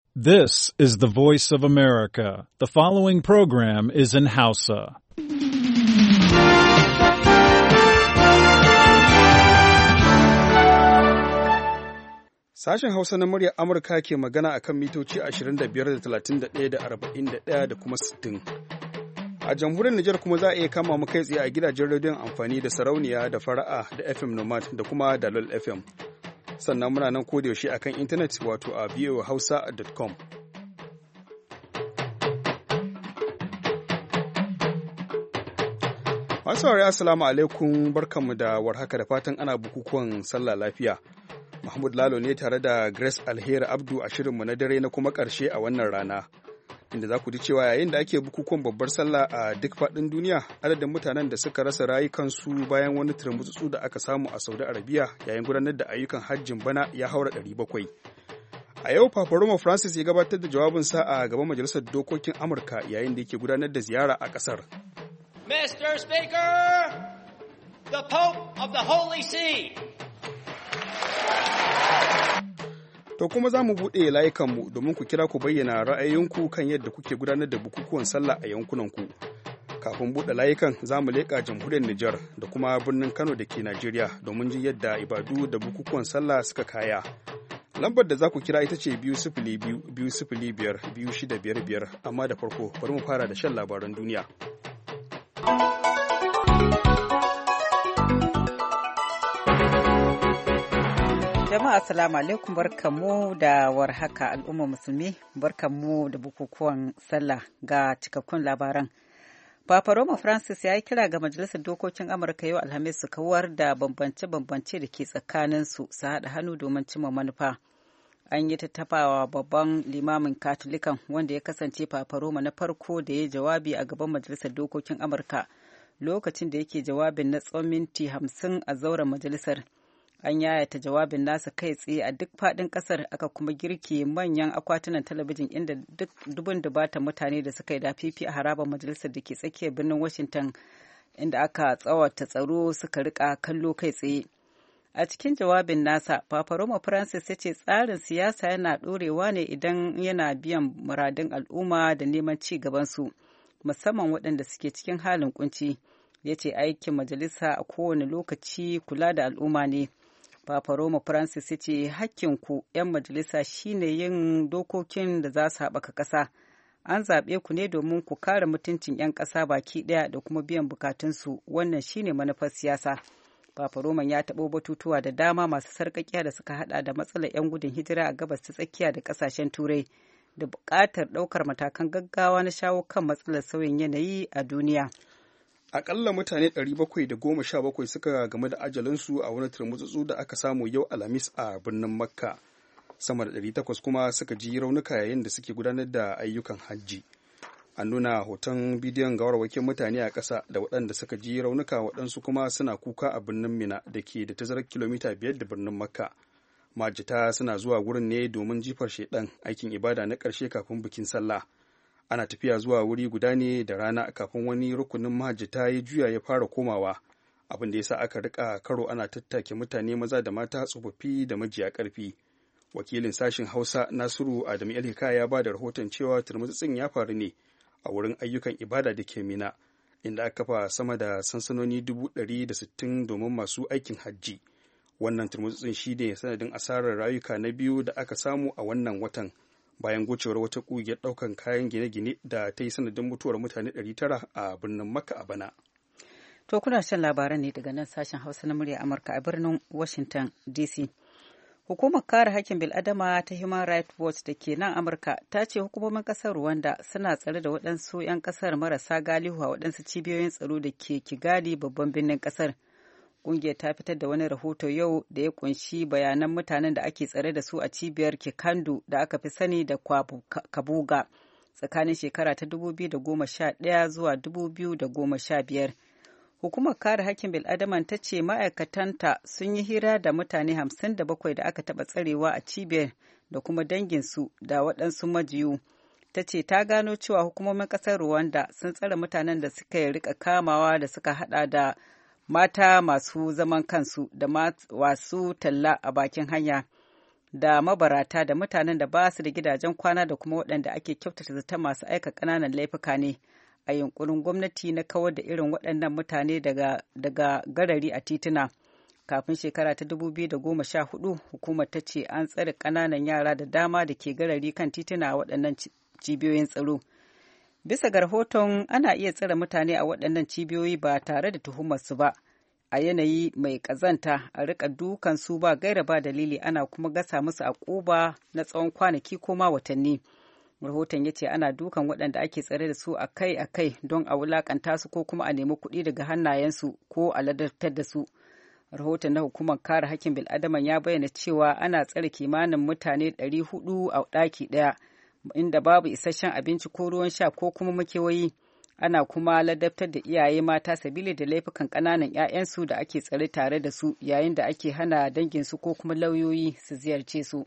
This is the voice of America. The following program is in Hausa. Sashen Hausa na muryar Amurka ke magana akan mitoci 25 da 31 da 41 da kuma 60. A jamhuriyar Nijar kuma za a iya kama mu kai tsaye a gidajen rediyon amfani da sarauniya da fara'a da FM Nomad da kuma Dalol FM. Sannan muna nan kodayaushe akan intanet wato a voahausa.com. Masu saurari assalamu alaikum, barkanmu da warhaka da fatan ana bukukuwan sallah lafiya. Mahmud Lalo ne tare da Grace Alheri Abdu a shirinmu na dare na kuma ƙarshe a wannan rana. Inda za ku ji cewa yayin da ake bukukuwan babbar sallah a duk faɗin duniya, adadin mutanen da suka rasa rayukansu bayan wani turmutsutsu da aka samu a Saudi Arabia yayin gudanar da ayyukan hajjin bana ya haura 700. A yau Papa Roma Francis ya gabatar da jawabinsa a gaban Majalisar Dokokin Amurka yayin da yake gudanar da ziyara a ƙasar. Mr. Speaker, the Pope of the Holy See. To kuma za mu buɗe layukanmu domin ku kira ku bayyana ra'ayoyinku kan yadda kuke gudanar da bukukuwan sallah a yankunanku. Kafin buɗe layukan za mu leƙa jamhuriyar Nijar da kuma birnin Kano da ke Najeriya domin ji yadda ibadu da bukukuwan sallah suka kaya. Lambar da za ku kira ita ce 202-205-2655, amma da farko bari mu fara da shan labaran duniya. Jama'a assalamu alaikum, barkamu da warhaka al'umma musulmi, barkamu da bukukuwan sallah ga cikakkun labaran. Papa Roma Francis ya yi kira ga Majalisar Dokokin Amurka yau Alhamis su kawar da bambance-bambance da ke tsakaninsu su haɗa hannu domin cimma manufa. An yi tattafawa babban limamin Katolikan wanda ya kasance Papa Roma na farko da ya jawabi a gaban Majalisar Dokokin Amurka lokacin da yake jawabin na tsawon minti 50 a zauren majalisar. An yayata jawabin nasa kai tsaye a duk faɗin ƙasar, aka kuma girke manyan akwatunan talabijin inda duk dubun dubatan mutane da suka yi dafifi a harabar majalisar da ke tsakiyar birnin Washington inda aka tsawata tsaro suka rika kallo kai tsaye. A cikin jawabin nasa, Papa Roma Francis ya ce tsarin siyasa yana ɗorewa ne idan yana biyan muradun al'umma da neman ci gabansu, musamman waɗanda suke cikin halin kunci. Ya ce aikin majalisa a kowane lokaci kula da al'umma ne. Papa Roma Francis ya ce hakkinku 'yan majalisa shine yin dokokin da za su haɓaka ƙasa. An zaɓe ku ne domin ku kare mutuncin 'yan ƙasa baki ɗaya da kuma biyan bukatunsu. Wannan shine manufar siyasa. Papa Roman ya taɓo batutuwa da dama masu sarƙaƙiya da suka haɗa da matsalar 'yan gudun hijira a gabas ta tsakiya da ƙasashen Turai da buƙatar ɗaukar matakan gaggawa na shawo kan matsalar sauyin yanayi a duniya. Akalla mutane 717 suka game da ajalinsu a wani turmutsutsu da aka samu yau Alhamis a birnin Makka. Sama da 800 kuma suka ji raunuka yayin da suke gudanar da ayyukan hajji. An nuna hoton bidiyon gawarwakin mutane a ƙasa da waɗanda suka ji raunuka, waɗansu kuma suna kuka a birnin Mina da ke da tazarar kilomita 5 da birnin Makka. Majita suna zuwa wurin ne domin jifar shaiɗan, aikin ibada na ƙarshe kafin bikin sallah. Ana tafiya zuwa wuri guda ne da rana kafin wani rukunin mahajjata ya juya ya fara komawa, abin da ya sa aka rika karo ana tattake mutane maza da mata, tsofaffi da majiya ƙarfi. Wakilin sashen Hausa Nasiru Adamu El-Hikaya ya ba da rahoton cewa turmutsutsin ya faru ne a wurin ayyukan ibada da ke Mina, inda aka kafa sama da sansanoni 160 domin masu aikin hajji. Wannan turmutsutsin shi ne sanadin asarar rayuka na biyu da aka samu a wannan watan, bayan gocewar wata ƙungiyar ɗaukan kayan gine-gine da ta yi sanadin mutuwar mutane 900 a birnin Makka a bana. To kuna shan labaran ne daga nan sashen Hausa na murya Amurka a birnin Washington DC. Hukumar kare hakkin bil'adama ta Human Rights Watch da ke nan Amurka ta ce hukumomin ƙasar Rwanda suna tsare da waɗansu 'yan ƙasar marasa galihu a waɗansu cibiyoyin tsaro da ke Kigali, babban birnin ƙasar. Ƙungiyar ta fitar da wani rahoto yau da ya kunshi bayanan mutanen da ake tsare da su a cibiyar Kikandu da aka fi sani da Kabuga tsakanin shekara ta 2011 zuwa 2015. Hukumar kare hakkin bil'adaman ta ce ma'aikatanta sun yi hira da mutane 57 da aka taɓa tsarewa a cibiyar da kuma danginsu da waɗansu majiyu. Ta ce ta gano cewa hukumomin ƙasar Rwanda sun tsare mutanen da suka rika kamawa da suka haɗa da mata masu zaman kansu da masu talla a bakin hanya. da mabarata da mutanen da ba su da gidajen kwana da kuma waɗanda ake kyautata zata masu aika ƙananan laifuka ne a yunkurin gwamnati na kawar da irin waɗannan mutane daga garari a tituna. Kafin shekara ta 2014 hukumar ta ce an tsare ƙananan yara da dama da ke garari kan tituna a waɗannan cibiyoyin tsaro. Bisa ga rahoton ana iya tsare mutane a waɗannan cibiyoyi ba tare da tuhumarsu ba a yanayi mai ƙazanta, a riƙa dukan su ba gaira ba dalili, ana kuma gasa musu a ƙuba na tsawon kwanaki ko ma watanni. Rahoton ya ce ana dukan waɗanda ake tsare da su akai-akai don a wulaƙanta su ko kuma a nemi kuɗi daga hannayensu ko a ladabtar da su. Rahoton na hukumar kare hakkin bil'adama ya bayyana cewa ana tsare kimanin mutane 400 a ɗaki ɗaya inda babu isasshen abinci ko ruwan sha ko kuma makewayi. Ana kuma ladabtar da iyaye mata sabili da laifukan ƙananan 'ya'yansu da ake tsare tare da su yayin da ake hana danginsu ko kuma lauyoyi su ziyarce su.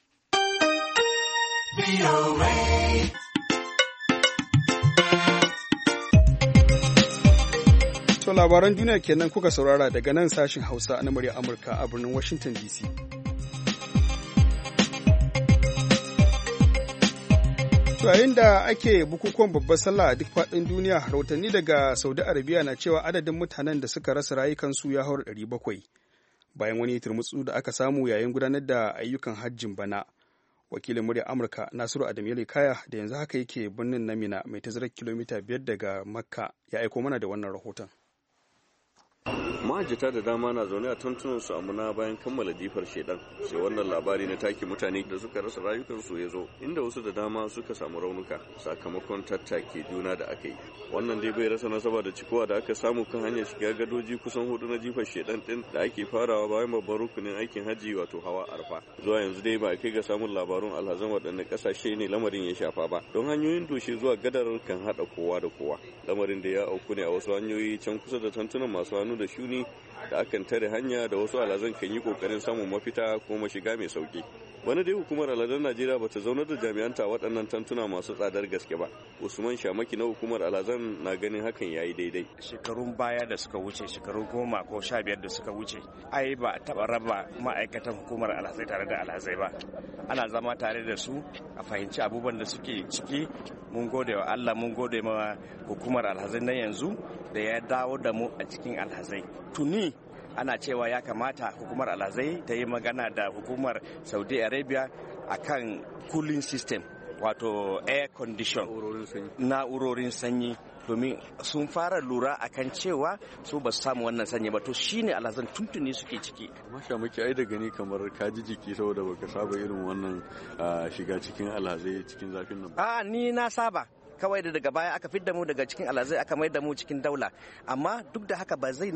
To labaran duniya kenan kuka saurara daga nan sashin Hausa na murya Amurka a birnin Washington DC. To yayin da ake bukukuwan babbar sallah a duk faɗin duniya, rahotanni daga Saudi Arabia na cewa adadin mutanen da suka rasa rayukansu ya haura 700 bayan wani turmutsu da aka samu yayin gudanar da ayyukan hajjin bana. Wakilin murya Amurka Nasiru Adamu Kaya da yanzu haka yake birnin na Mina mai tazarar kilomita 5 daga Makka ya aiko mana da wannan rahoton. Mahajjata da dama na zaune a tantunansu a Muna bayan kammala jifar shedan, sai wannan labari na take mutane da suka rasa rayukansu ya zo, inda wasu da dama suka samu raunuka sakamakon tattake juna da aka yi. Wannan dai bai rasa nasaba da cikowa da aka samu kan hanyar shiga gadoji kusan 4 na jifar shedan din da ake farawa bayan babban rukunin aikin hajji wato hawa arfa. Zuwa yanzu dai ba a kai ga samun labarun alhazan waɗanne ƙasashe ne lamarin ya shafa ba, don hanyoyin doshe zuwa gadar kan haɗa kowa da kowa. Lamarin da ya auku ne a wasu hanyoyi can kusa da tantunan masu hannu da shuni da akan tare hanya da wasu alhazan kan yi kokarin samun mafita ko mashiga mai sauki. Wani dai hukumar alhazan Najeriya bata zaunar da jami'anta waɗannan tantuna masu tsadar gaske ba. Usman Shamaki na hukumar alhazan na ganin hakan yayi daidai. Shekarun baya da suka wuce, shekaru 10 ko 15 da suka wuce, ai ba a taɓa raba ma'aikatan hukumar alhazai tare da alhazai ba. Ana zama tare da su a fahimci abubuwan da suke ciki. Mun gode wa Allah, mun gode ma hukumar alhazai na yanzu da ya dawo da mu a cikin alhazai. Tuni ana cewa ya kamata hukumar alhazai ta yi magana da hukumar Saudi Arabia akan cooling system, wato air condition, na'urorin sanyi, domin sun fara lura akan cewa su ba su samu wannan sanyi ba, to shine alhazan tuntuni suke ciki. Masha muke ai da gani kamar ka ji jiki saboda baka saba irin wannan shiga cikin alhazai cikin zafin nan ba. Ni na saba, kawai da daga baya aka fidda mu daga cikin alhazai aka mai da mu cikin daula, amma duk da haka ba zai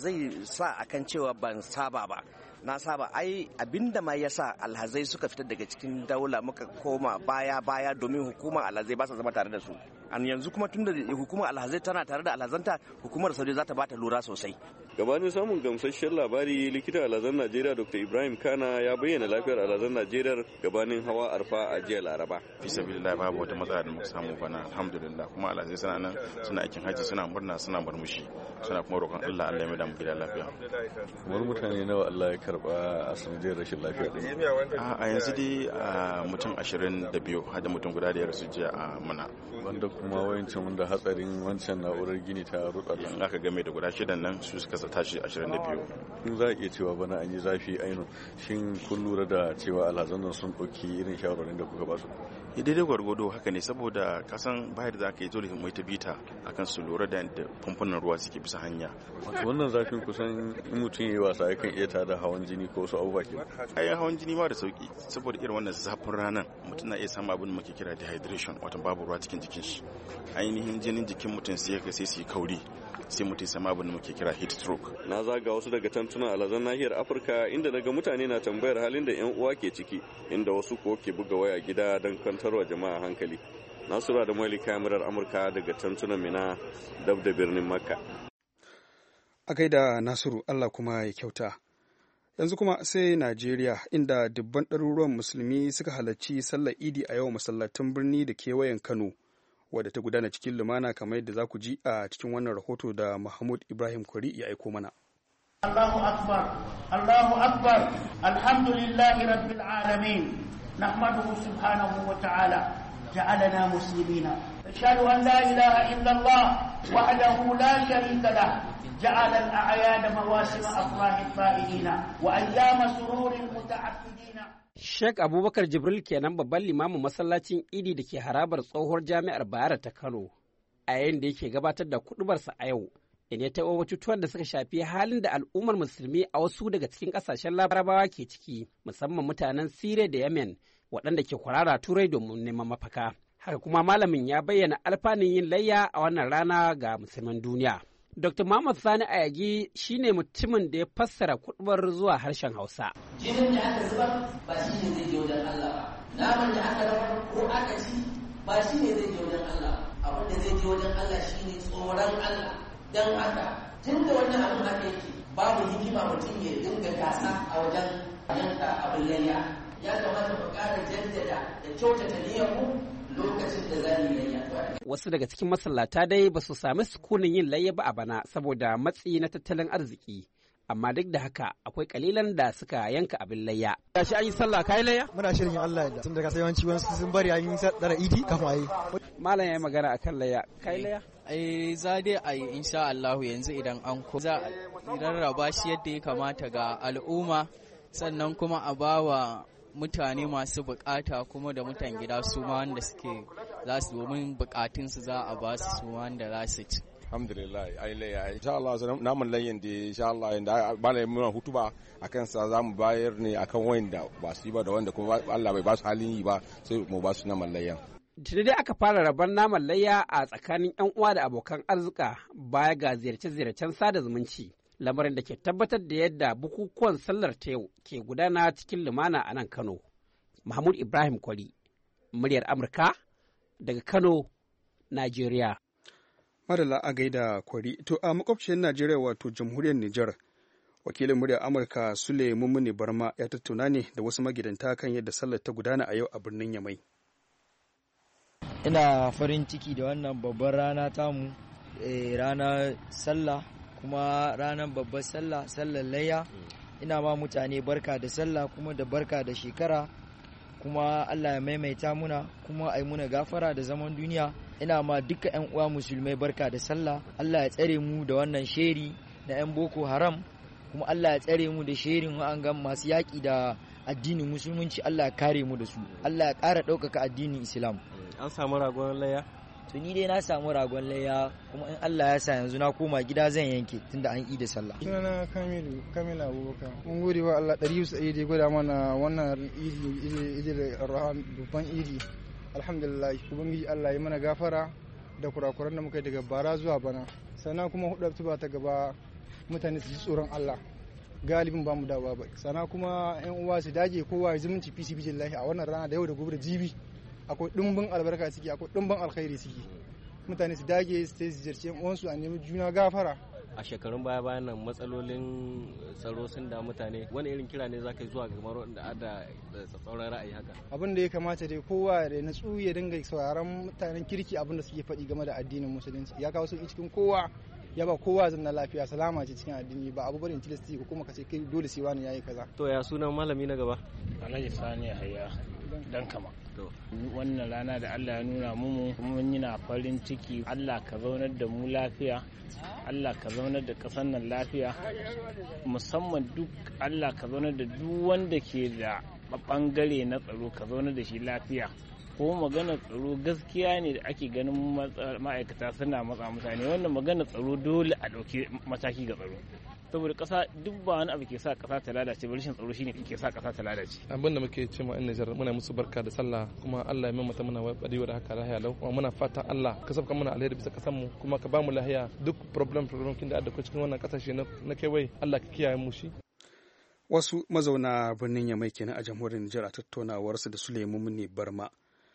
sa akan cewa ban saba ba. Na saba, ai abinda ma ya sa alhazai suka fitar daga cikin daula muka koma baya domin hukumar alhazai ba sa zama tare da su. An yanzu kuma tun da hukumar alhazai tana tare da alhazanta, hukumar Saudi za ta bata lura sosai. Gabanin samun gamsasshen labari, likita alhazan Najeriya Dr. Ibrahim Kana ya bayyana lafiyar alhazan Najeriya gabanin hawa arfa a jiya Laraba. Fi sabilillah babu wata matsala da muka samu bana, alhamdulillah, kuma alhazai suna nan suna aikin haji, suna murna, suna murmushi, suna kuma roƙon Allah ya mai da mu gida lafiya. Kamar mutane nawa Allah ya karba a sanadiyar rashin lafiya din? A yanzu dai mutum 22 har da mutum guda da ya rasu jiya a Muna. Wanda kuma wayancin wanda hatsarin wancan na'urar gini ta rutsa da in aka game da guda 6 nan su suka tashi 22. Kun za a iya cewa bana an yi zafi ainihin, shin kun lura da cewa alhazan nan sun ɗauki irin shawarwarin da kuka ba su? Daidai gwargwado haka ne, saboda kasan bayar da aka yi dole mai ta bita akan su lura da famfunan ruwa suke bisa hanya. Wato wannan zafin kusan in mutum ya yi wasa yakan iya tada hawan jini ko wasu abubuwa ke? Ai hawan jini ma da sauki, saboda irin wannan zafin ranar mutum na iya samun abin da muke kira dehydration, wato babu ruwa cikin jikin shi. Ainihin jinin jikin mutum sai su yi kauri, sai mutum sama abin da muke kira heat stroke. Na zaga wasu daga tantunan alhazan nahiyar Afirka inda daga mutane na tambayar halin da 'yan uwa ke ciki, inda wasu ko ke buga waya gida don kwantarwa jama'a hankali. Nasura da Mali kamarar Amurka daga tantunan Mina dab da birnin Makka. A gaida Nasiru, Allah kuma ya kyauta. Yanzu kuma sai Najeriya, inda dubban ɗaruruwan musulmi suka halarci sallar Idi a yau masallatan birni da kewayen Kano, wadda ta gudana cikin lumana kamar yadda za ku ji a cikin wannan rahoto da Mahmud Ibrahim Kwari ya aiko mana. Allahu akbar, Allahu akbar, alhamdulillahi rabbil alamin, nahmaduhu subhanahu wa ta'ala, ja'alana muslimina. Ashhadu an la ilaha illallah wahdahu la sharika lah, ja'ala al-a'yada mawasima afrahil fa'ilina wa ayyama sururil muta'abbidina. Sheikh Abubakar Jibril kenan babban limamin masallacin Idi da ke harabar tsohuwar jami'ar Bayero ta Kano, a yayin da yake gabatar da kuɗubarsa a yau. Ya taɓa batutuwan da suka shafi halin da al'ummar musulmi a wasu daga cikin ƙasashen larabawa ke ciki, musamman mutanen Siriya da Yemen waɗanda ke kwarara Turai domin neman mafaka. Haka kuma malamin ya bayyana alfanun yin layya a wannan rana ga musulman duniya. Dr. Muhammad Sani Ayagi shine mutumin da ya fassara kuɗubar zuwa harshen Hausa. Jinin da aka zubar ba shi ne zai je wajen Allah ba. Naman da aka rabar ko aka ci ba shi ne zai je wajen Allah. Abin da zai je wajen Allah shi ne tsoron Allah. Don haka tun da wannan abin haka yake babu hikima mutum ya dinga gasa a wajen yanka abin layya. Ya kamata mu ƙara jaddada da kyautata niyyarmu lokacin da za mu yi layya. Wasu daga cikin masallata dai ba su sami sukunin yin layya ba a bana saboda matsi na tattalin arziki. Amma duk da haka akwai kalilan da suka yanka abin layya. Gashi an yi sallah kai layya? Muna shirin Allah yadda. Tun daga sai yawanci wasu sun bari an yi tsara idi kafin a yi. Malam ya yi magana akan layya. Kai layya? Za dai a yi insha Allah yanzu idan an ko za a rarraba shi yadda ya kamata ga al'umma, sannan kuma a bawa mutane masu bukata kuma da mutan gida su ma wanda suke za su domin bukatunsu za a ba su wanda za su ci. Alhamdulillah ai layya insha Allah namun layyan da insha Allah inda ba na muna hutuba akan sa zamu bayar ne akan wanda ba su yi ba da wanda kuma Allah bai ba su halin yi ba sai mu ba su naman layyan. Tuni dai aka fara rabon naman layya a tsakanin 'yan uwa da abokan arzika baya ga ziyarce-ziyarcen sada zumunci, lamarin da ke tabbatar da yadda bukukuwan sallar ta yau ke gudana cikin lumana a nan Kano. Mahmud Ibrahim Kwari, muryar Amurka daga Kano, Najeriya. Madalla a gaida Kwari, to a makwabciyar Najeriya wato jamhuriyar Nijar, wakilin muryar Amurka Sule Mummuni Barma ya tattauna ne da wasu magidanta kan yadda sallar ta gudana a yau a birnin Yamai. Ina farin ciki da wannan babbar rana tamu, ranar sallah kuma ranar babbar sallah, sallar layya. Ina ma mutane barka da sallah kuma da barka da shekara, kuma Allah ya maimaita muna kuma ai muna gafara da zaman duniya. Ina ma duka 'yan uwa musulmai barka da sallah. Allah ya tsare mu da wannan sheri na 'yan Boko Haram, kuma Allah ya tsare mu da sherin wa'angan masu yaƙi da addinin musulunci. Allah ya kare mu da su, Allah ya ƙara ɗaukaka addinin Islam. An samu ragon layya? To ni dai na samu ragon layya, kuma in Allah ya sa yanzu na koma gida zan yanke tunda an yi da sallah. Sunana Kamilu Abubakar. Mun gode wa Allah 100% da gwada mana wannan idi Rahman babban idi. Alhamdulillah, ubangiji Allah ya mana gafara da kurakuran da muka yi daga bara zuwa bana. Sannan kuma hudu ba ta gaba mutane su ji tsoron Allah. Galibin ba mu dawa ba. Sannan kuma yan uwa su dage kowa ya zumunci fi billahi a wannan rana da yau da gobe da jibi. Akwai ɗumbin albarka ciki, akwai ɗumbin alkhairi ciki. Mutane su dage su ziyarci yan uwansu a nemi juna gafara. A shekarun baya-bayan nan matsalolin tsaro sun da mutane, wani irin kira ne za ka yi zuwa ga kamar wanda ada tsauran ra'ayi haka? Abin da ya kamata dai kowa da natsu ya dinga sauraron mutanen kirki abin da suke faɗi game da addinin musulunci. Ya kawo sauƙi cikin kowa, ya ba kowa zanna lafiya, salama ce cikin addini, ba abu bane tilasti ko kuma ka ce kai dole sai wani yayi kaza. To ya sunan malami na gaba? Alhaji Sani Hayya dan kama. Wannan rana da Allah ya nuna mu mun yana farin ciki. Allah ka zaunar da mu lafiya, Allah ka zaunar da ƙasar nan lafiya, musamman duk Allah ka zaunar da duk wanda ke da bangare na tsaro ka zaunar da shi lafiya. Ko magana tsaro gaskiya ne da ake ganin ma'aikata suna matsa mutane, wannan magana tsaro dole a ɗauki mataki ga tsaro, saboda ƙasa duk ba wani abu ke sa ƙasa ta lalace ba, rashin tsaro shine ke sa ƙasa ta lalace. Abin da muke ce ma Nijar muna musu barka da sallah, kuma Allah ya mamata muna badewa da haka lahiya lau, kuma muna fata Allah ka sabka muna alheri bisa kasan mu, kuma ka ba mu lahiya duk problem kin da addako cikin wannan kasashe na kewaye, Allah ka kiyaye mu shi. Wasu mazauna birnin Yamai kenan a jamhuriyar Nijar a tattaunawarsu da Suleiman Muni Barma.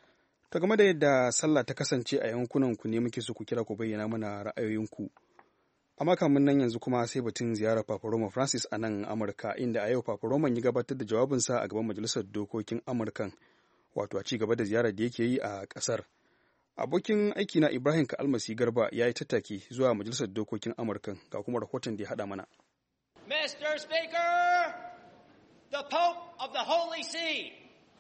Ta game da yadda sallah ta kasance a yankunan ku ne muke so ku kira ku bayyana mana ra'ayoyinku. Amma kamun nan yanzu kuma sai batun ziyarar Papa Roma Francis a nan Amurka, inda a yau Papa Roman ya gabatar da jawabinsa a gaban Majalisar Dokokin Amurkan, wato a ci gaba da ziyarar da yake yi a ƙasar. Abokin aiki na Ibrahim Ka'almasi Garba ya yi tattaki zuwa Majalisar Dokokin Amurkan, ga kuma rahoton da ya haɗa mana. Mr. Speaker, the Pope of the Holy See.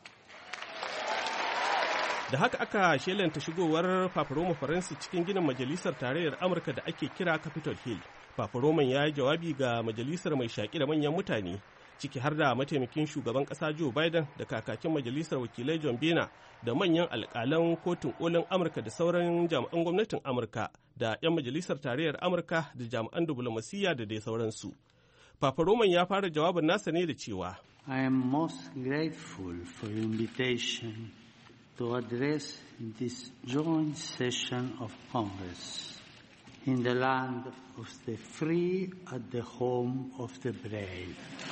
Da haka aka shelanta shigowar Papa Roma Francis cikin ginin Majalisar Tarayyar Amurka da ake kira Capitol Hill. Papa Roman ya yi jawabi ga majalisar mai shaƙi da manyan mutane, ciki har da mataimakin shugaban ƙasa Joe Biden da kakakin majalisar wakilai John Boehner da manyan alƙalan kotun kolin Amurka da sauran jami'an gwamnatin Amurka da 'yan majalisar tarayyar Amurka da jami'an diplomasiyya da dai sauransu. Papa Roman ya fara jawabin nasa ne da cewa, I am most grateful for your invitation to address this joint session of Congress in the land of the free at the home of the brave.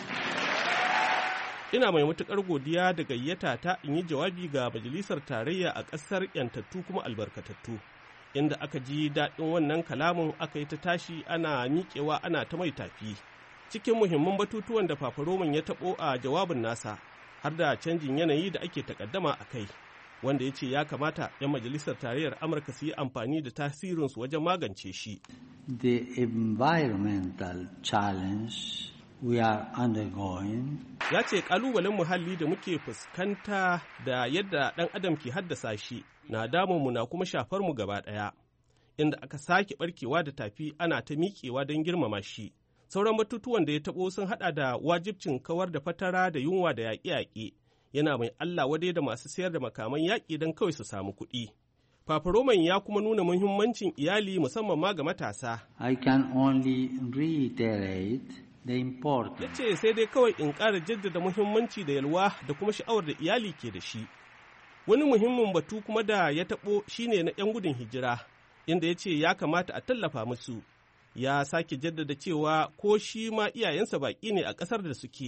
Ina mai matuƙar godiya da gayyata ta in yi jawabi ga Majalisar Tarayya a ƙasar 'yantattu kuma albarkatattu, inda aka ji daɗin wannan kalamin aka yi ta tashi ana miƙewa ana ta mai tafi. Cikin muhimman batutuwan da Papa Roman ya taɓo a jawabin nasa, har da canjin yanayi da ake takaddama a kai, wanda ya ce ya kamata 'yan Majalisar Tarayyar Amurka su yi amfani da tasirinsu wajen magance shi. The environmental challenge we are undergoing. Ya ce ƙalubalen muhalli da muke fuskanta da yadda ɗan adam ke haddasa shi na damunmu na kuma shafar mu gaba ɗaya, inda aka sake ɓarkewa da tafi ana ta miƙewa don girmama shi. Sauran batutuwan da ya taɓo sun haɗa da wajibcin kawar da fatara da yunwa da yaƙe-yaƙe, yana mai Allah wadai da masu sayar da makaman yaƙi don kawai su samu kuɗi. Papa Roman ya kuma nuna muhimmancin iyali musamman ma ga matasa. I can only reiterate the importance. Ya ce sai dai kawai in ƙara jaddada muhimmanci da yalwa da kuma sha'awar da iyali ke da shi. Wani muhimmin batu kuma da ya taɓo shine na 'yan gudun hijira, inda ya ce ya kamata a tallafa musu. Ya sake jaddada cewa ko shi ma iyayensa baƙi ne a ƙasar da suke.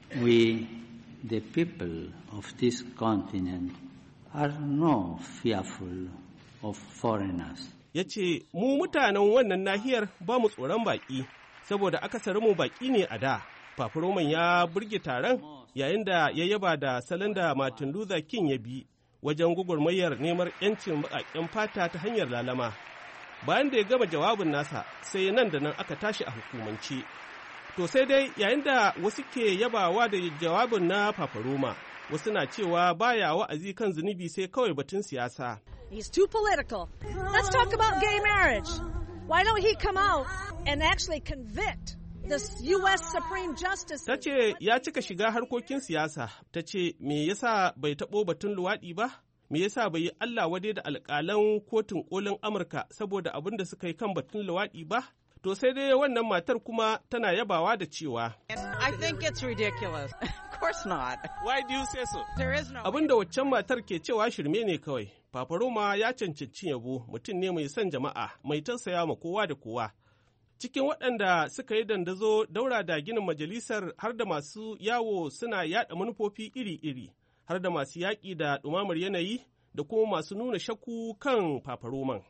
We, the people of this continent, are no fearful of foreigners. Ya ce, mu mutanen wannan nahiyar ba mu tsoron baƙi, saboda akasarin mu baƙi ne a da. Papa Roman ya burge taron yayin da ya yaba da salon da Martin Luther King ya bi wajen gwagwarmayar neman 'yancin baƙaƙen fata ta hanyar lalama. Bayan da ya gama jawabin nasa, sai nan da nan aka tashi a hukumance. To sai dai yayin da wasu ke yabawa da jawabin na Papa Roma, wasu na cewa baya wa'azi kan zunubi sai kawai batun siyasa. He's too political. Let's talk about gay marriage. Why don't he come out and actually convict this U.S. Supreme Justice? Ta ce ya cika shiga harkokin siyasa, ta ce me yasa bai taɓo batun luwaɗi ba? Me yasa bai yi Allah wadai da alƙalan kotun ƙolin Amurka saboda abin da suka yi kan batun luwaɗi ba? To sai dai wannan matar kuma tana yabawa da cewa, I think it's ridiculous. Of course not. Why do you say so? There is no. Abin da waccan matar ke cewa shirme ne kawai. Papa Roma ya cancanci yabo, mutum ne mai son jama'a, mai tausaya ma kowa da kowa. Cikin waɗanda suka yi dandazo daura da ginin majalisar har da masu yawo suna yaɗa manufofi iri-iri, har da masu yaƙi da ɗumamar yanayi da kuma masu nuna shakku kan Papa Roman.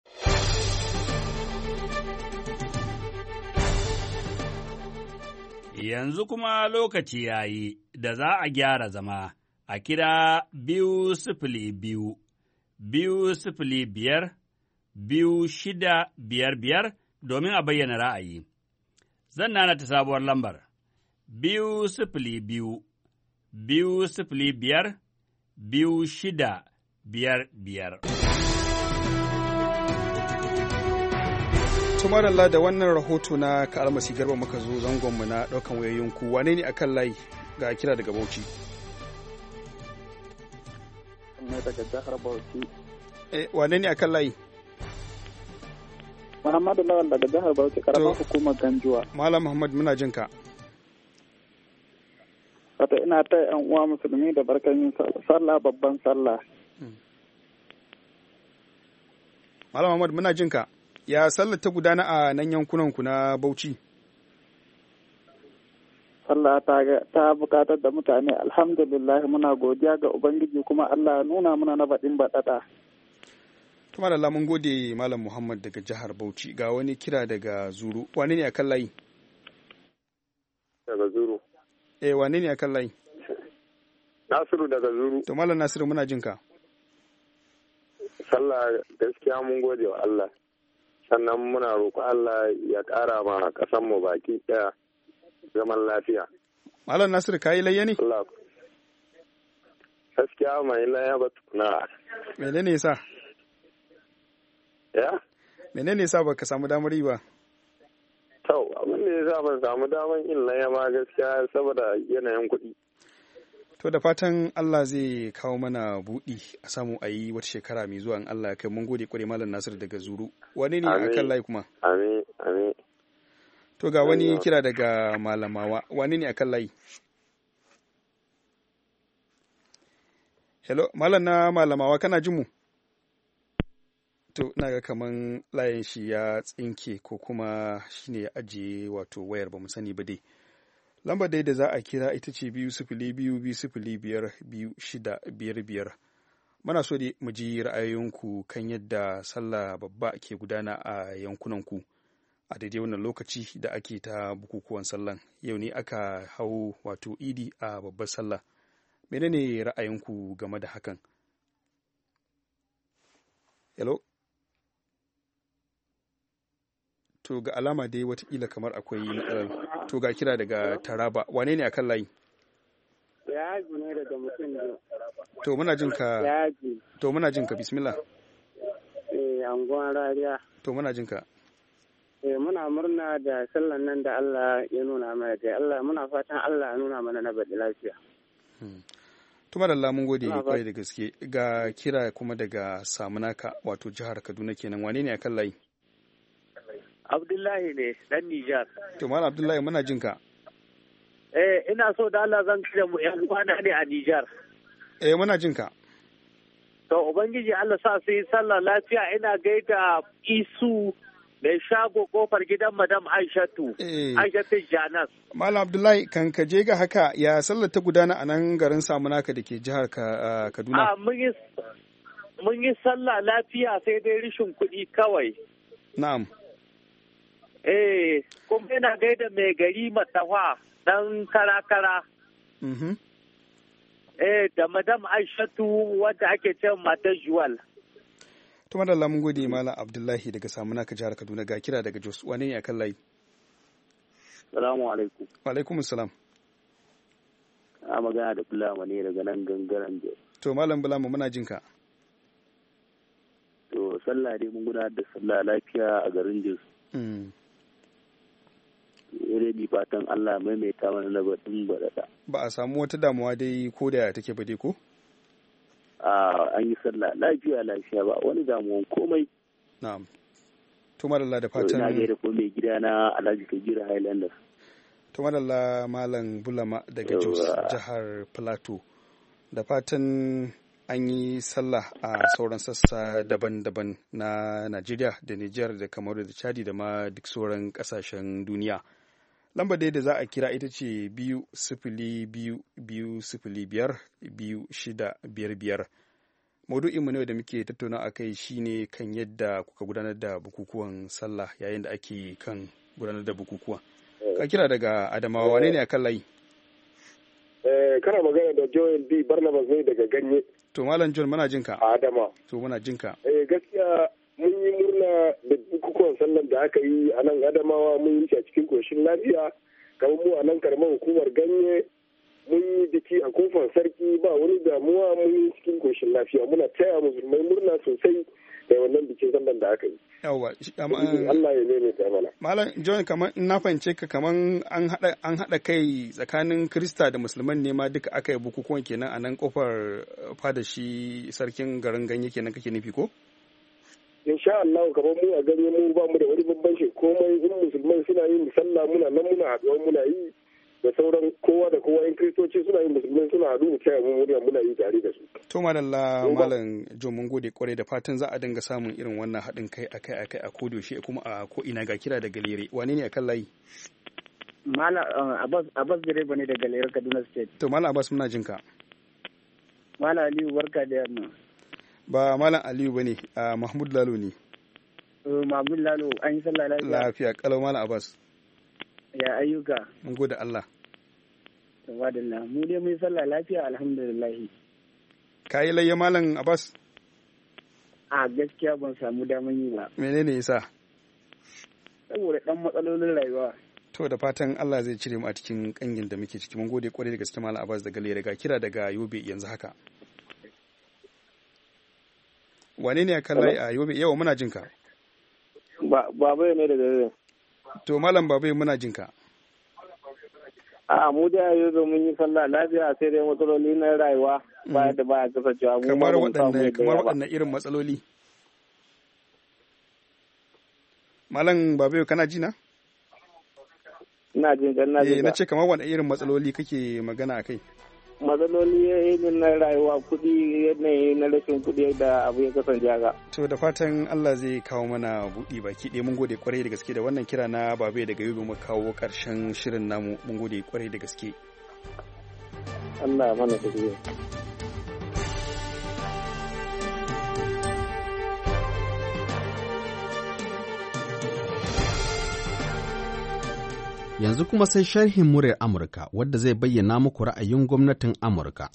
Yanzu kuma lokaci ya yi da za a gyara zama a kira 202 205 2655 domin a bayyana ra'ayi. Zan nana ta sabuwar lambar 202 205 2655. Tumaralla da wannan rahoto na Kalmasi Garba muka zo zangonmu na ɗaukan wayoyinku. Wane ne akan layi ga kira daga Bauchi? Ne daga jihar Bauchi. Wane ne akan layi? Muhammadu Lawal daga jihar Bauchi, karamar hukumar Ganjuwa. Malam Muhammad muna jin ka. Wato ina ta yan uwa musulmi da barkan yin sallah, babban sallah. Malam Muhammad muna jin ka. Ya sallar ta gudana a nan yankunanku na Bauchi? Allah ta bukatar da mutane, alhamdulillah muna godiya ga Ubangiji kuma Allah nuna muna na baɗin baɗaɗa. Tuma da mun gode Malam Muhammad daga jihar Bauchi. Ga wani kira daga Zuru. Wane ne a kan layi? Daga Zuru. Wane ne a kan layi? Nasiru daga Zuru. To Malam Nasiru muna jin ka. Sallah gaskiya mun gode wa Allah. Sannan muna roƙo Allah ya ƙara ma ƙasanmu baki ɗaya zaman lafiya. Malam Nasir kayi layya ne? Gaskiya mai layya ba tukuna. Menene yasa? Ya? Menene yasa baka samu damar yi ba? To, abin da yasa ban samu damar yin layya ma gaskiya saboda yanayin kuɗi. To da fatan Allah zai kawo mana buɗi a samu a yi wata shekara mai zuwa in Allah ya kai. Mun gode kware Malam Nasir daga Zuru. Wani ne a kan layi kuma? Amin, amin. To ga wani kira daga Malamawa. Wani ne a kan layi? Hello, Malam na Malamawa kana jin mu? To na ga kaman layin shi ya tsinke ko kuma shine ya ajiye wato wayar ba mu sani ba dai. Lambar dai da za a kira ita ce 202-205-2655. Muna so dai mu ji ra'ayoyinku kan yadda sallah babba ke gudana a yankunanku a daidai wannan lokaci da ake ta bukukuwan sallan. Yau ne aka hau wato idi a babbar sallah. Menene ra'ayinku game da hakan? Hello? To ga alama dai watakila kamar akwai matsalar. To ga kira daga Taraba. Wane ne akan layi? Yaji ne daga mutum ne. To muna jin ka. Yaji. To muna jin ka, bismillah. Anguwan rariya. To muna jin ka. Muna murna da sallan nan da Allah ya nuna mana da Allah muna fatan Allah ya nuna mana na baɗi lafiya. Tuma da Allah mun gode kwarai da gaske. Ga kira kuma daga Samunaka wato jihar Kaduna kenan. Wane ne akan layi? Abdullahi ne, ɗan Nijar. To, Malam Abdullahi muna jin ka. Ina so da Allah zan kira mu ‘yan uwana ne a Nijar. Muna jin ka. To, Ubangiji Allah sa su yi sallah lafiya ina gaida Isu mai shago kofar gidan Madam Aishatu. Aishatu Janas. Malam Abdullahi kan ka je ga haka ya sallar ta gudana a nan garin Samunaka da ke jihar Kaduna? Mun yi sallah lafiya sai dai rishin kuɗi kawai. Na'am. Kuma yana gaida mai gari Matawa dan kara-kara. Da Madam Aishatu wadda ake ce matar Juwal. To madalla mun gode Malam Abdullahi daga Samunaka jihar Kaduna ga kira daga Jos. Wane ne akan layi? Salamu alaikum. Wa alaikum salam. A magana da Bulama ne daga nan gangaren Jos. To Malam Bulama muna jin ka. To sallah dai mun gudanar da sallah lafiya a garin Jos. Rabi fatan Allah maimaita mana na baɗin baɗaɗa. Ba a samu wata damuwa dai ko da take ba dai ko? An yi sallah lafiya ba wani damuwan komai. Na'am. To madalla da fatan. Ina gaida ko mai gida na Alhaji Kabiru Highlanders. To madalla Malam Bulama daga Jos jihar Plateau. Da fatan an yi sallah a sauran sassa daban-daban na Najeriya da Nijar da Kamaru da Chadi da ma duk sauran kasashen duniya. Lambar dai da za a kira ita ce 2-0-2-5-2-6-5-5. Maudu'inmu ne da muke tattauna a kai shine kan yadda kuka gudanar da bukukuwan sallah yayin da ake kan gudanar da bukukuwa. Ka kira daga Adamawa, wane ne a kan layi? Kana magana da Joel B. Barnabas ne daga Ganye. To Malam John muna jinka. Adama. To muna jinka. Gaskiya mun yi murna da bukukuwan sallan da aka yi a nan Adamawa mun yi shi a cikin koshin lafiya. Kamar mu a nan karamar hukumar Ganye mun yi biki a kofar sarki ba wani damuwa mun yi cikin koshin lafiya. Muna taya musulmai murna sosai da wannan bikin sallan da aka yi. Yawwa. Allah ya neme ta mana. Malam John kamar in na fahimce ka kamar an haɗa kai tsakanin Krista da Musulman ne ma duka aka yi bukukuwan kenan a nan kofar fada shi sarkin garin Ganye kenan kake nufi ko? Insha Allah kamar mu a Ganye mu ba mu da wani babban shi komai in musulmai suna yin sallah muna nan muna haɗuwa muna yi da sauran kowa da kowa in kristoci suna yin musulmai suna haɗu mu taya mu muna yi tare da su. To madalla Malam John mun gode kwarai da fatan za a dinga samun irin wannan haɗin kai akai a kodayaushe kuma a ko ina ga kira daga Lere. Wane ne akan layi? Malam Abbas direba ne daga Lere Kaduna State. To Malam Abbas muna jinka. Malam Aliyu barka da yamma. Ba Malam Aliyu bane, Mahmud Lalo ne. Mahmud Lalo an yi sallah lafiya. Lafiya kalau Malam Abbas. Ya ayyuka. Mun gode Allah. Tawadalla mu dai mun yi sallah lafiya alhamdulillah. Ka yi layya Malam Abbas? A gaskiya ban samu daman yi ba. Menene yasa? Saboda dan matsalolin rayuwa. To da fatan Allah zai cire mu a cikin kangin da muke ciki. Mun gode kwarai da gaske Malam Abbas daga Lere, ga kira daga Yobe yanzu haka. Wane ne akan layi a Yobe? Yawa muna jinka. Babai ne daga Yobe. To Malam Babai muna jinka. A mu da Yobe mun yi sallah lafiya sai dai matsaloli na rayuwa baya da baya kasancewa. Kamar waɗanne irin matsaloli? Malam Babai kana ji na? Ina jin kan na ji. Na ce kamar waɗanne irin matsaloli kake magana akai? Matsaloli yanayin na rayuwa, kuɗi, yanayi na rashin kuɗi da abu ya kasance haka. To da fatan Allah zai kawo mana buɗi baki ɗaya. Mun gode kwarai da gaske da wannan kira na Babe daga Yobe mu kawo ƙarshen shirin namu. Mun gode kwarai da gaske. Allah mana tafiya. Yanzu kuma sai sharhin muryar Amurka wadda zai bayyana muku ra'ayin gwamnatin Amurka.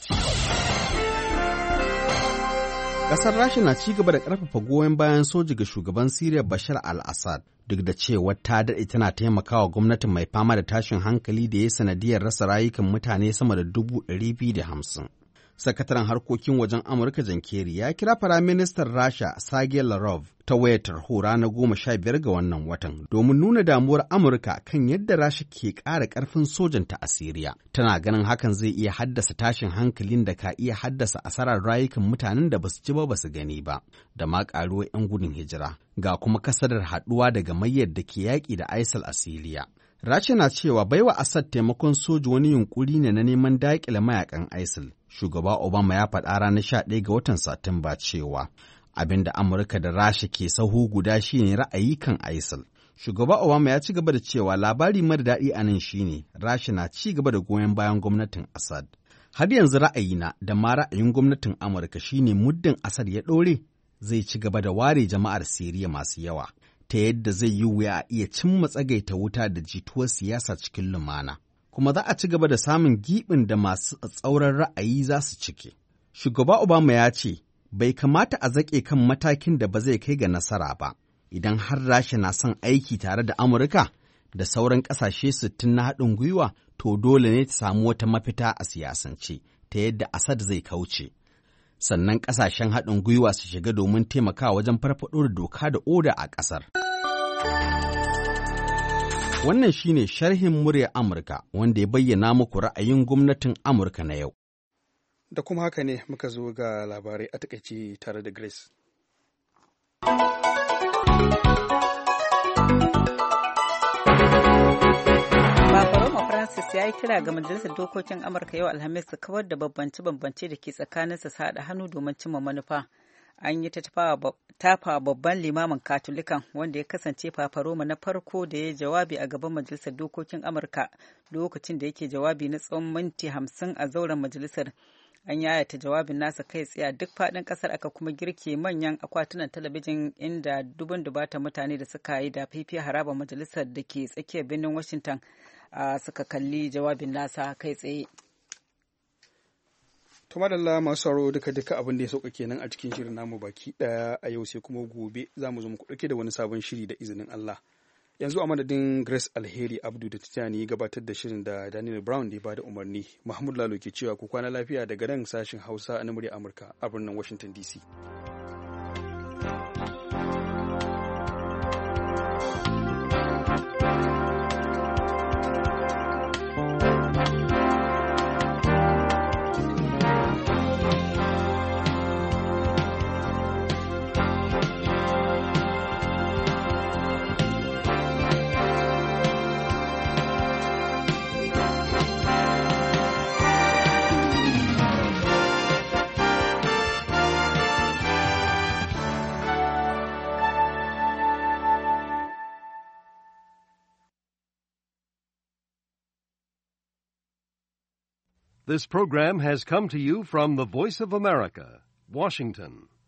Ƙasar Rasha na ci gaba da ƙarfafa goyon bayan soji ga shugaban Siriya Bashar al-Assad duk da cewa ta daɗe tana taimakawa gwamnatin mai fama da tashin hankali da ya sanadiyar rasa rayukan mutane sama da 250,000. Sakataren harkokin wajen Amurka John Kerry ya kira Firaministan Rasha Sergei Lavrov ta wayar tarho ranar 15 ga wannan watan domin nuna damuwar Amurka kan yadda Rasha ke ƙara ƙarfin sojanta a Siriya. Tana ganin hakan zai iya haddasa tashin hankalin da ka iya haddasa asarar rayukan mutanen da basu ci ba basu gani ba, da ma ƙaruwar 'yan gudun hijira, ga kuma kasadar haɗuwa daga mayyar da ke yaƙi da ISIL a Siriya. Rasha na cewa baiwa Assad taimakon soji wani yunkuri ne na neman daƙile mayakan ISIL. Shugaba Obama ya faɗa ranar 11 ga watan Satumba cewa abin da Amurka da Rasha ke sahu guda shine ra'ayi kan ISIL. Shugaba Obama ya ci gaba da cewa labari mara daɗi a nan shine Rasha na ci gaba da goyon bayan gwamnatin Assad. Har yanzu ra'ayina da ma ra'ayin gwamnatin Amurka shine muddin Assad ya ɗore zai ci gaba da ware jama'ar Siriya masu yawa, ta yadda zai yi wuya a iya cimma tsagaita wuta da jituwar siyasa cikin lumana. Kuma za a ci gaba da samun giɓin da masu tsatsauran ra'ayi za su cike. Shugaba Obama ya ce, bai kamata a zaƙe kan matakin da ba zai kai ga nasara ba, idan har Rasha na son aiki tare da Amurka da sauran ƙasashe 60 na haɗin gwiwa, to dole ne ta samu wata mafita a siyasance, ta yadda Assad zai kauce. Sannan ƙasashen haɗin gwiwa su shiga domin taimakawa wajen farfaɗo da doka da oda a ƙasar. Wannan shine sharhin muryar Amurka wanda ya bayyana muku ra'ayin gwamnatin Amurka na yau. Da kuma haka ne muka zo ga labarai a takaice tare da Grace. Papa Francis ya yi kira ga Majalisar Dokokin Amurka yau Alhamis su kawar da bambance-bambance da ke tsakaninsu su haɗa hannu domin cimma manufa. An yi tafa babban limamin Katolikan wanda ya kasance Papa Roma na farko da ya yi jawabi a gaban Majalisar Dokokin Amurka lokacin da yake jawabi na tsawon minti 50 a zauren majalisar. An yayata jawabin nasa kai tsaye a duk faɗin ƙasar, aka kuma girke manyan akwatunan talabijin inda dubun dubata mutane da suka yi da fifi harabar majalisar da ke tsakiyar birnin Washington suka kalli jawabin nasa kai tsaye. To madalla masu sauraro duka abin da ya sauka kenan a cikin shirin namu baki daya a yau, sai kuma gobe za mu zo muku dauke da wani sabon shiri da izinin Allah. Yanzu a madadin Grace Alheri Abdu da Tijani gabatar da shirin da Daniel Brown da ya bada umarni, Mahmud Lalo ke cewa ku kwana lafiya daga nan sashin Hausa na murya Amurka a birnin Washington DC. This program has come to you from the Voice of America, Washington.